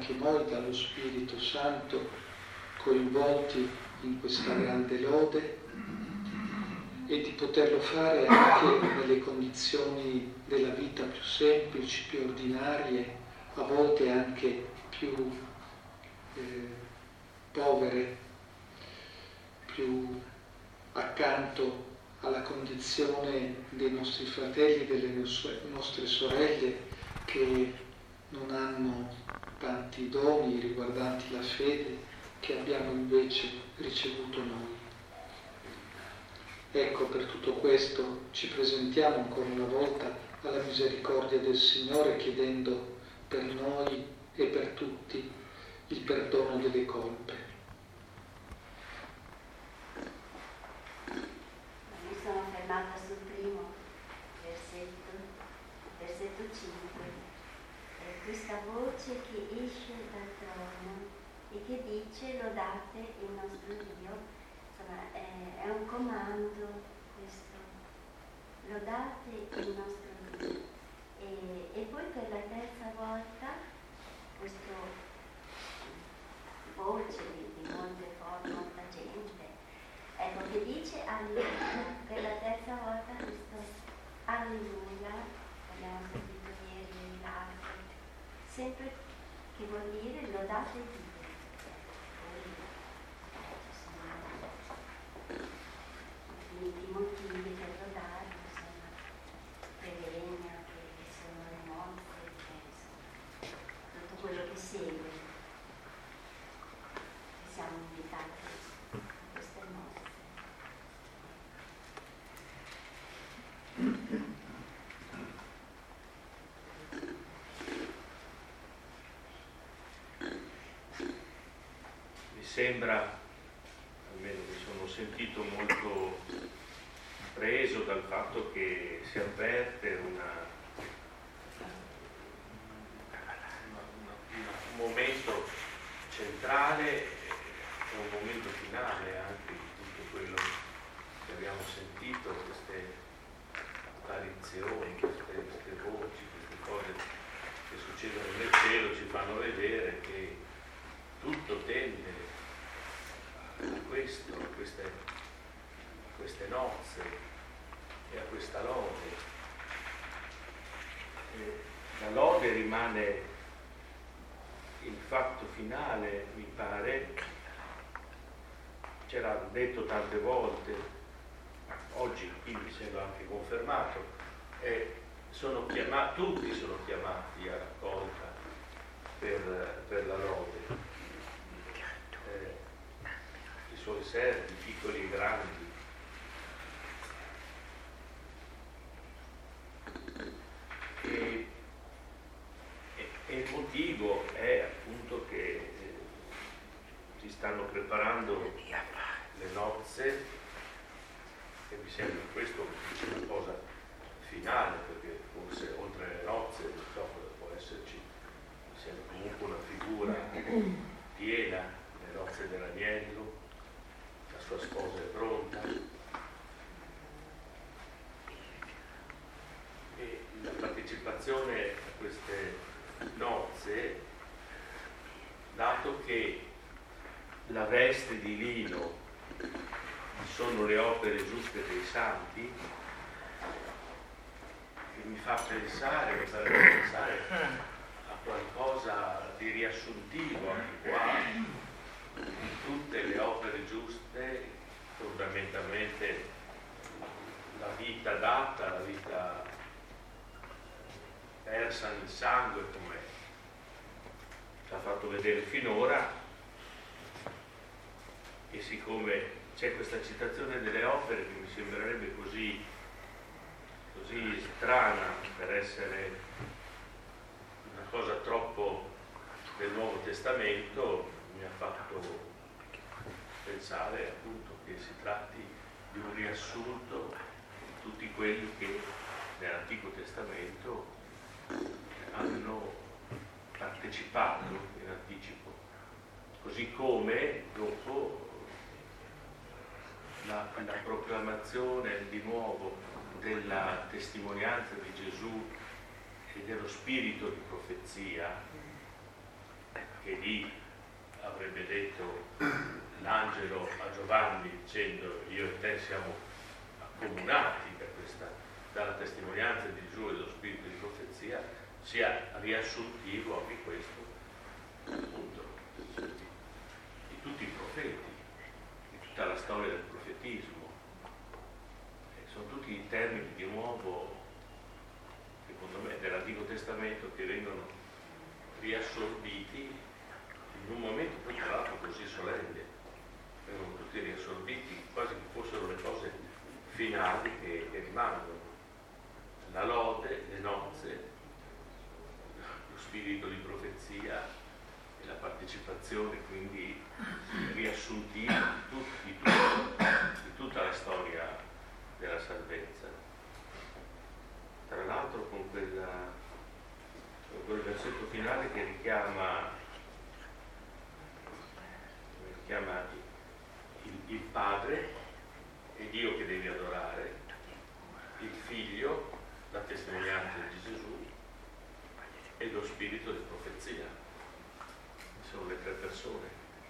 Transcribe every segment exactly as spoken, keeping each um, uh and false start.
anche noi dallo Spirito Santo coinvolti in questa grande lode e di poterlo fare anche nelle condizioni della vita più semplici, più ordinarie, a volte anche più eh, povere, più accanto alla condizione dei nostri fratelli e delle nostre sorelle che non hanno tanti doni riguardanti la fede che abbiamo invece ricevuto noi. Ecco, per tutto questo ci presentiamo ancora una volta alla misericordia del Signore, chiedendo per noi e per tutti il perdono delle colpe. Mi sono fermata sul primo versetto, versetto cinque. È questa voce che esce dal trono e che dice: lodate il nostro Dio. Insomma, è, è un comando questo, lodate il nostro Dio. E, e poi per la terza volta questa voce di, di molte forze, molta gente, ecco, che dice alleluia. Per la terza volta questo alleluia, abbiamo sentito ieri l'altro, sempre che vuol dire lodate Dio. Infiniti motivi per lodare, insomma, prevenire che sono le nozze, insomma, tutto quello che segue, che siamo invitati a queste nozze. Mi sembra, almeno mi sono sentito molto preso dal fatto che si avverte una, una, una, un momento centrale e un momento finale anche di tutto quello che abbiamo sentito, queste apparizioni, queste, queste voci, queste cose che succedono nel cielo ci fanno vedere che tutto tende a questo, a queste, a queste nozze e a questa lode. E la lode rimane il fatto finale, mi pare, c'era detto tante volte, oggi qui mi sembra anche confermato, e sono chiamati, tutti sono chiamati a raccolta per, per la lode. I suoi servi, piccoli e grandi. E, e, e il motivo è appunto che eh, si stanno preparando le nozze, e mi sembra questo una cosa finale, perché forse oltre alle nozze, non so cosa può esserci, mi sembra comunque una figura piena, le nozze dell'agnello, la sua sposa è pronta, e la partecipazione a queste nozze, dato che la veste di lino sono le opere giuste dei santi, che mi fa pensare, mi farebbe pensare a qualcosa di riassuntivo anche qua, tutte le opere giuste, fondamentalmente la vita data, la vita persa nel sangue, come ci ha fatto vedere finora. E siccome c'è questa citazione delle opere che mi sembrerebbe così, così strana per essere una cosa troppo del Nuovo Testamento, mi ha fatto pensare appunto che si tratti di un riassunto di tutti quelli che nell'Antico Testamento hanno partecipato in anticipo, così come dopo la, la proclamazione di nuovo della testimonianza di Gesù e dello spirito di profezia che lì avrebbe detto l'angelo a Giovanni dicendo io e te siamo accomunati da questa, dalla testimonianza di Gesù e dello spirito di profezia, sia riassuntivo anche questo appunto di tutti i profeti, di tutta la storia del profetismo. E sono tutti i termini di nuovo, secondo me, dell'Antico Testamento che vengono riassorbiti in un momento poi tra l'altro così solenne, vengono tutti riassorbiti quasi che fossero le cose finali che, che rimangono. La lode, le nozze, lo spirito di profezia e la partecipazione quindi riassuntiva di, tut, di, tutto, di tutta la storia della salvezza. Tra l'altro con, quella, con quel versetto finale che richiama, richiama il, il Padre e Dio che devi adorare, il Figlio, la testimonianza di Gesù e lo spirito di profezia. Sono le tre persone.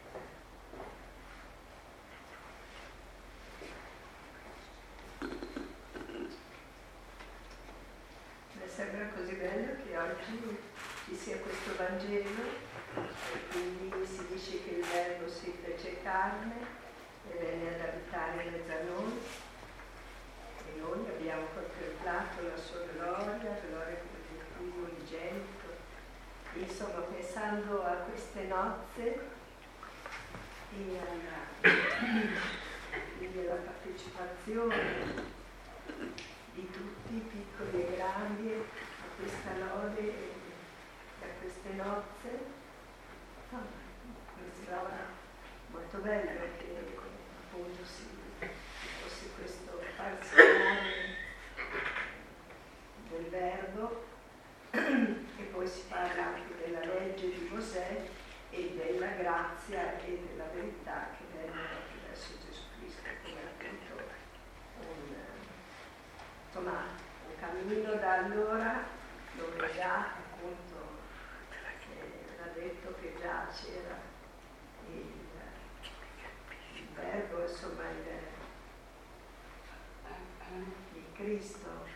Mi sembra così bello che oggi ci sia questo Vangelo e quindi si dice che il Verbo si fece carne e venne ad abitare in mezzo a noi e noi abbiamo contemplato la sua gloria, la gloria del Figlio unigenito. Insomma, pensando a queste nozze e alla, quindi alla partecipazione di tutti, piccoli e grandi, a questa lode e a queste nozze, oh, mi sembrava molto bello che appunto si fosse questo parziale del Verbo. E poi si parla anche della legge di Mosè e della grazia e della verità che vengono attraverso Gesù Cristo, come appunto un, insomma, un cammino da allora dove già appunto eh, l'ha detto che già c'era il, il Verbo, insomma il, il Cristo.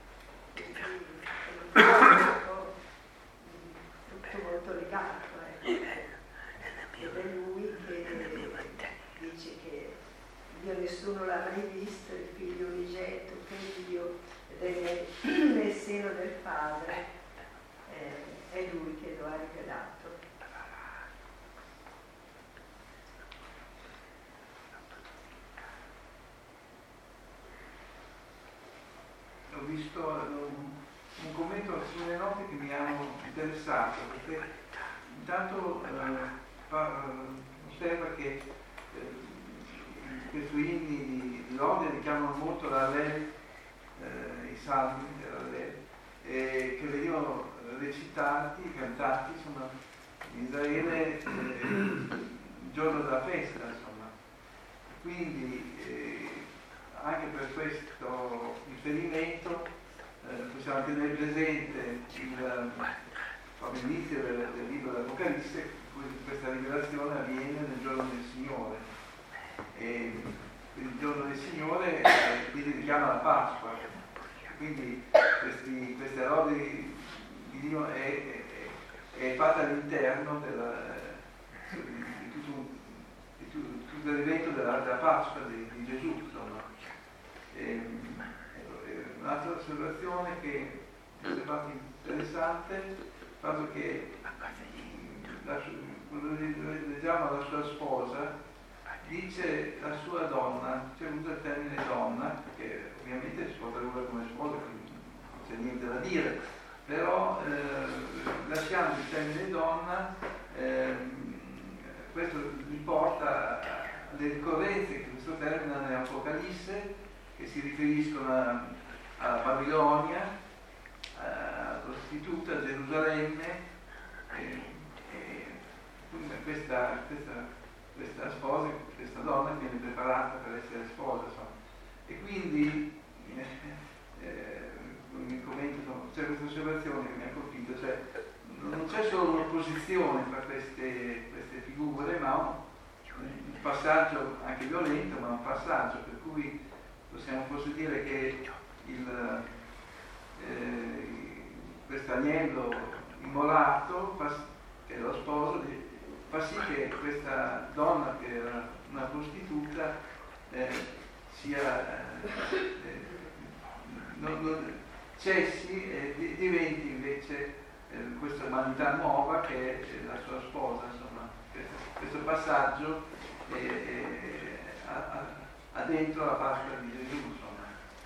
Tutto, tutto molto legato, eh. Ed è lui che dice che Dio nessuno l'ha mai visto, il figlio unigenito che è Dio ed è nel, nel seno del Padre, eh, è lui che lo ha rivelato. Ho visto un, un commento sulle note che mi hanno interessato, perché intanto eh, fa, eh, osserva che eh, questi inni di lode richiamano molto la Lel, eh, i salmi della Lel, eh, che venivano recitati, cantati insomma, in Israele eh, il giorno della festa, insomma. Quindi eh, anche per questo riferimento eh, possiamo tenere presente l'inizio del, del libro dell'Apocalisse, questa rivelazione avviene nel giorno del Signore e il giorno del Signore eh, quindi richiama la Pasqua, quindi questi, queste lodi di Dio è, è, è fatta all'interno della, di, tutto, di tutto l'evento della, della Pasqua di, di Gesù, insomma. E, un'altra osservazione che mi è sembrata interessante è il fatto che la, quando leggiamo la sua sposa dice la sua donna, cioè usa il termine donna, che ovviamente si può tradurre come sposa, quindi non c'è niente da dire, però eh, lasciando il termine donna, eh, questo riporta alle ricorrenze che questo termine ha nell'Apocalisse, che si riferiscono a, alla Babilonia, alla prostituta, a Gerusalemme, e, e questa, questa, questa sposa, questa donna viene preparata per essere sposa, insomma. E quindi eh, eh, mi commento, insomma, c'è questa osservazione che mi ha colpito, cioè non c'è solo un'opposizione tra queste, queste figure, ma un passaggio anche violento, ma un passaggio per cui possiamo forse dire che il, eh, questo agnello immolato, che è lo sposo, fa sì che questa donna, che era una prostituta, eh, sia eh, non, non, cessi e di, diventi invece eh, questa umanità nuova che è la sua sposa. Insomma, questo, questo passaggio è, è, ha, ha dentro la Pasqua di Gesù. Insomma.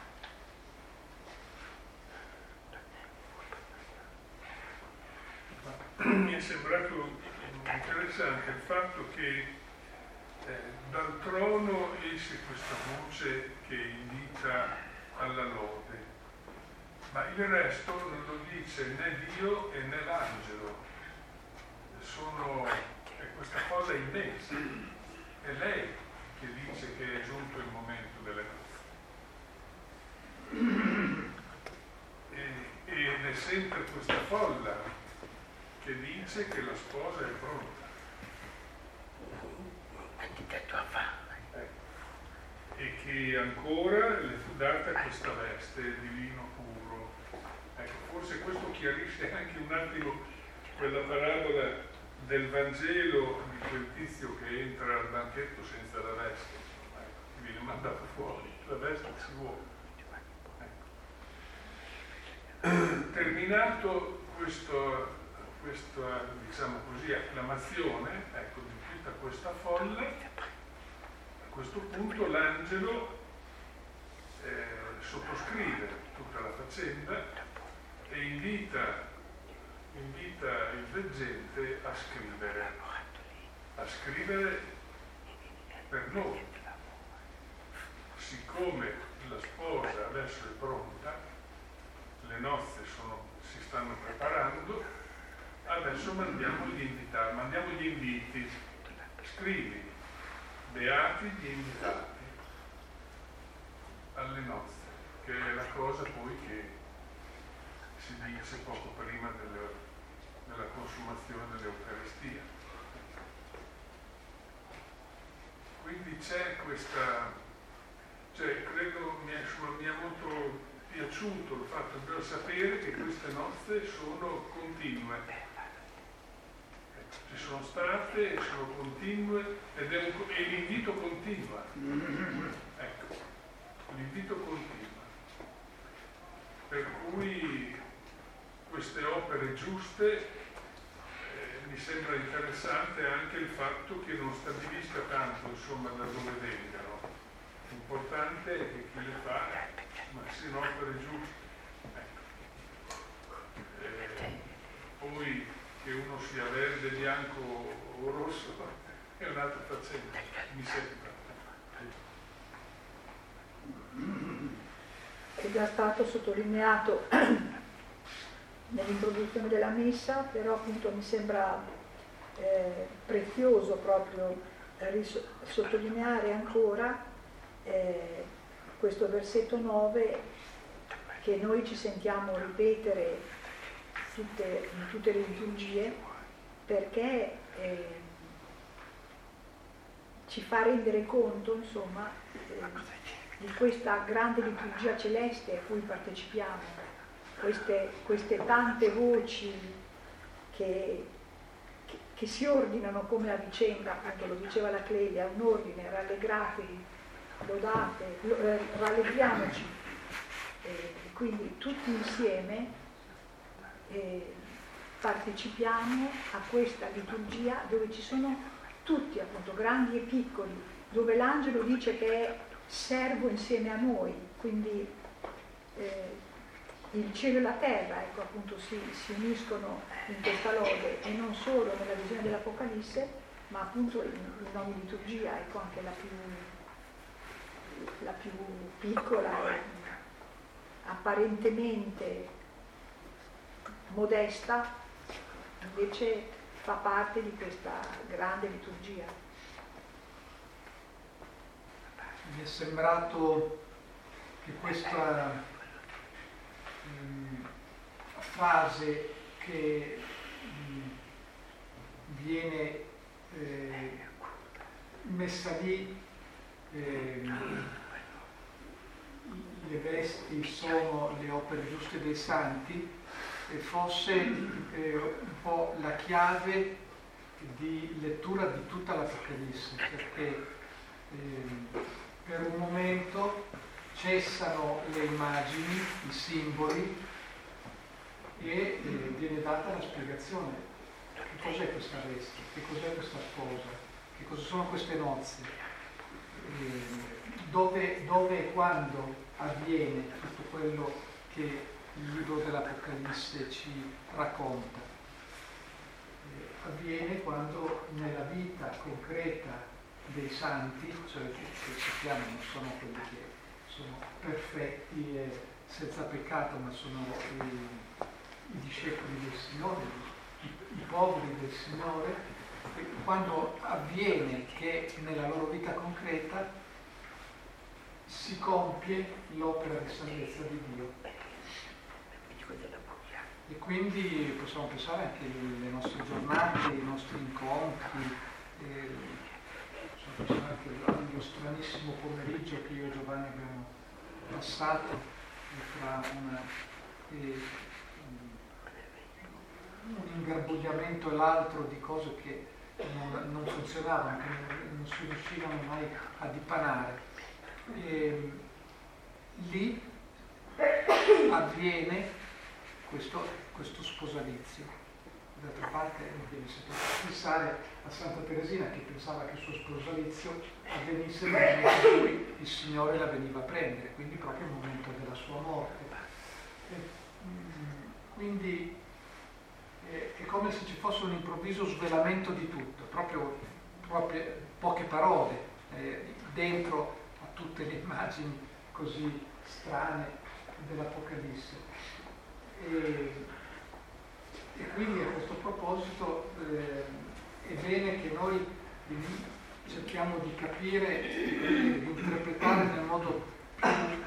Mi è sembrato interessante il fatto che eh, dal trono esce questa voce che invita alla lode, ma il resto non lo dice né Dio e né l'angelo. Sono, è questa folla immensa, è lei che dice che è giunto il momento delle nozze. E, ed è sempre questa folla che dice che la sposa è pronta. E che ancora le fu data questa veste di vino puro. Ecco, forse questo chiarisce anche un attimo quella parabola del Vangelo di quel tizio che entra al banchetto senza la veste, ecco, che viene mandato fuori, la veste ci vuole. Ecco. Terminato questo, questa, diciamo così, acclamazione, ecco, di tutta questa folla, a questo punto l'angelo eh, sottoscrive tutta la faccenda e invita, invita il veggente a scrivere, a scrivere per noi. Siccome la sposa adesso è pronta, le nozze sono, si stanno preparando, adesso mandiamo gli invitati, mandiamo gli inviti, scrivi. Beati gli invitati alle nozze, che è la cosa poi che si dice poco prima delle, della consumazione dell'Eucaristia. Quindi c'è questa, cioè credo mi è, mi è molto piaciuto il fatto di sapere che queste nozze sono continue. Ci sono state, sono continue ed è un, e l'invito continua. Ecco, l'invito continua. Per cui queste opere giuste eh, mi sembra interessante anche il fatto che non stabilisca tanto, insomma, da dove vengano. L'importante è che chi le fa, ma siano opere giuste. Ecco. Eh, poi che uno sia verde, bianco o rosso è un'altra faccenda, mi sembra. È già stato sottolineato nell'introduzione della messa, però appunto mi sembra eh, prezioso proprio ris- sottolineare ancora eh, questo versetto nove che noi ci sentiamo ripetere Tutte, in tutte le liturgie, perché eh, ci fa rendere conto, insomma, eh, di questa grande liturgia celeste a cui partecipiamo, queste, queste tante voci che, che, che si ordinano come a vicenda, appunto lo diceva la Clelia, un ordine, rallegratevi, lodate, lo, eh, rallegriamoci, eh, quindi tutti insieme Eh, partecipiamo a questa liturgia dove ci sono tutti, appunto, grandi e piccoli, dove l'angelo dice che è servo insieme a noi, quindi eh, il cielo e la terra, ecco, appunto, si, si uniscono in questa lode, e non solo nella visione dell'Apocalisse, ma appunto in, in ogni liturgia, ecco, anche la più, la più piccola, eh, apparentemente modesta, invece fa parte di questa grande liturgia. Mi è sembrato che questa mh, fase che viene eh, messa lì, eh, le vesti sono le opere giuste dei santi, e fosse eh, un po' la chiave di lettura di tutta l'Apocalisse, perché eh, per un momento cessano le immagini, i simboli, e eh, viene data la spiegazione. Che cos'è questa veste? Che cos'è questa sposa? Che cosa sono queste nozze? Eh, dove, dove e quando avviene tutto quello che il libro dell'Apocalisse ci racconta? Eh, avviene quando nella vita concreta dei santi, cioè che, che sappiamo non sono quelli che sono perfetti e senza peccato, ma sono i, i discepoli del Signore, i, i poveri del Signore, e quando avviene che nella loro vita concreta si compie l'opera di salvezza di Dio. E quindi possiamo pensare anche alle nostre giornate, ai nostri incontri, eh, possiamo pensare anche allo stranissimo pomeriggio che io e Giovanni abbiamo passato tra una, eh, un ingarbugliamento e l'altro di cose che non, non funzionavano, che non, non si riuscivano mai a dipanare. E lì avviene questo, questo sposalizio. D'altra parte mi viene sempre a pensare a Santa Teresina, che pensava che il suo sposalizio avvenisse nel momento in cui il Signore la veniva a prendere, quindi proprio il momento della sua morte. E, quindi è, è come se ci fosse un improvviso svelamento di tutto, proprio, proprio poche parole eh, dentro a tutte le immagini così strane dell'Apocalisse. E, e quindi a questo proposito eh, è bene che noi cerchiamo di capire e di interpretare nel modo più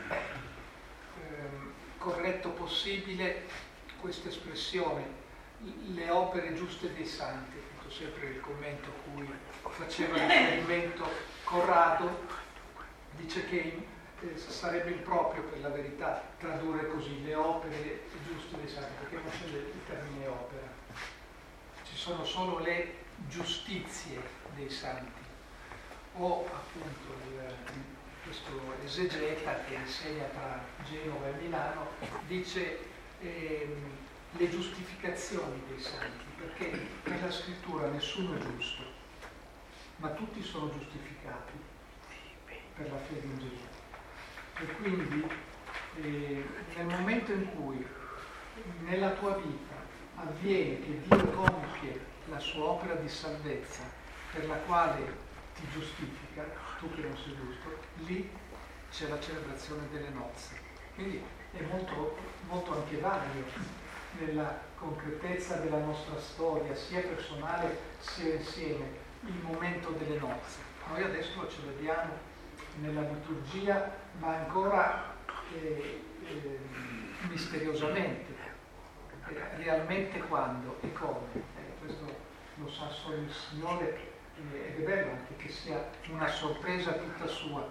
eh, corretto possibile questa espressione, le opere giuste dei santi. Ecco, sempre il commento a cui faceva riferimento Corrado dice che eh, sarebbe improprio per la verità tradurre così le opere giuste dei santi, perché non c'è il termine opera, ci sono solo le giustizie dei santi, o appunto il, questo esegeta che insegna tra Genova e Milano dice ehm, le giustificazioni dei santi, perché per la scrittura nessuno è giusto, ma tutti sono giustificati per la fede in Gesù. E quindi eh, nel momento in cui nella tua vita avviene che Dio compie la sua opera di salvezza per la quale ti giustifica, tu che non sei giusto, lì c'è la celebrazione delle nozze. Quindi è molto, molto anche valido nella concretezza della nostra storia, sia personale sia insieme, il momento delle nozze. Noi adesso lo celebriamo nella liturgia, ma ancora eh, eh, misteriosamente. Eh, realmente quando e come? Eh, questo lo sa solo il Signore, eh, ed è bello anche che sia una sorpresa tutta sua.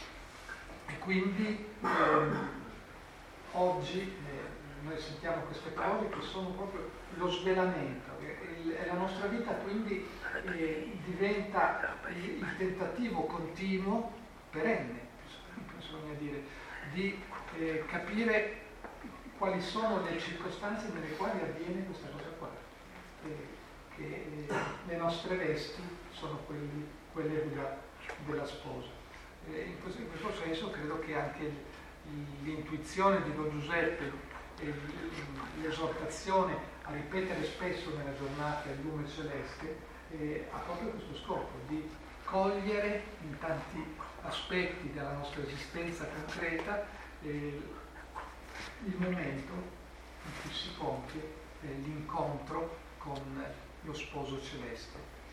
E quindi ehm, oggi eh, noi sentiamo queste cose che sono proprio lo svelamento, e la nostra vita quindi eh, diventa il, il tentativo continuo, perenne, bisogna dire, di eh, capire quali sono le circostanze nelle quali avviene questa cosa qua, eh, che eh, le nostre vesti sono quelli, quelle della, della sposa. Eh, in, questo, in questo senso credo che anche l'intuizione di Don Giuseppe e l'esortazione a ripetere spesso nella giornata il lume celeste eh, ha proprio questo scopo, di cogliere in tanti aspetti della nostra esistenza concreta eh, il momento in cui si compie eh, l'incontro con lo sposo celeste.